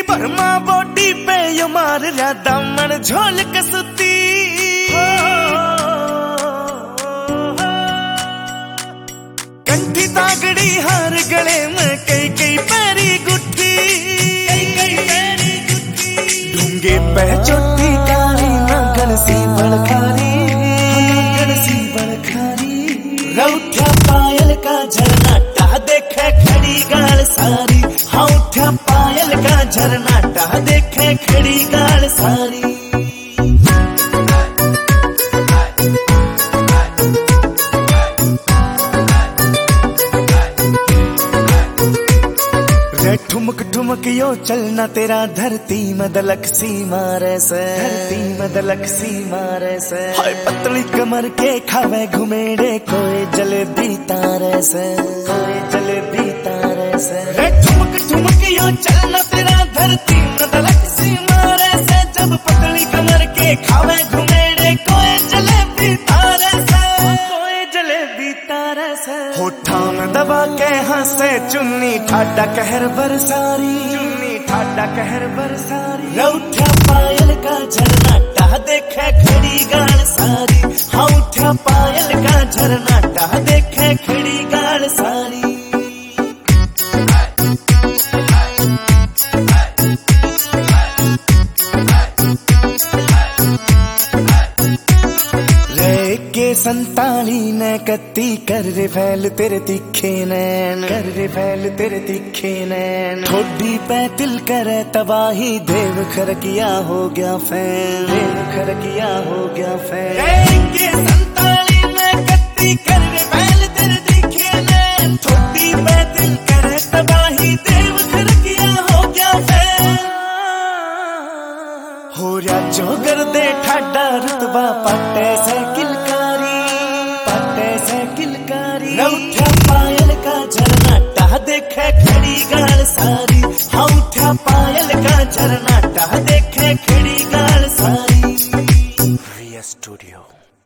परमा body पे यो मार रहा दामन झोल कसुती। कंठी तागड़ी हार गले में कई कई पैरी गुट्ठी, ढूंगे पे चोटी काली नागन सी बड़खारी, रउठा पायल का झरनाटा देखे खड़ी गाल सारी। हाँ उठा पायल का झरनाटा देखे खड़ी गाल सारी। ठुमक ठुमक यो चलना तेरा धरती में दलक सी मारे से, धरती में दलक सी मारे से। हाय पतली कमर के खावे घुमेड़े कोई जलेबी तारे से, कोई जलेबी तारे से। ठुमक ठुमक यो चलना तेरा धरती में दलक सी मारे से। जब पतली कमर के खावे घुमेड़े कोई जलेबी तारे से, कोई जलेबी तारे से। होठा में दबा के हंसे चुन्नी ठाडा कहर बरसारी, चुन्नी ठाडा कहर बरसारी। रउठा पायल का झरनाटा देखे खड़ी गाल सारी। हाँ उठा पायल का झरनाटा देखे खड़ी गाल सारी। के संताली ने कत्ती कर रे फैल तेरे तीखे नैन, कर रे फैल तेरे तीखे नैन। ठोडी पे तिल करे तबाही देव खरकिया हो गया फैन, देव खरकिया हो गया फैन। के संताली ने कत्ती कर रे फैल तेरे तीखे नैन। ठोडी पे तिल करे तबाही देव खरकिया हो गया फैन। हो रहा जोगर दे ठाडा रुतबा पाटे से किलकारी, पाटे से किलकारी। रउठा पायल का झरनाटा देखे खड़ी गाल सारी। हाँ उठा पायल का झरनाटा देखे खड़ी गाल सारी। रिया स्टूडियो।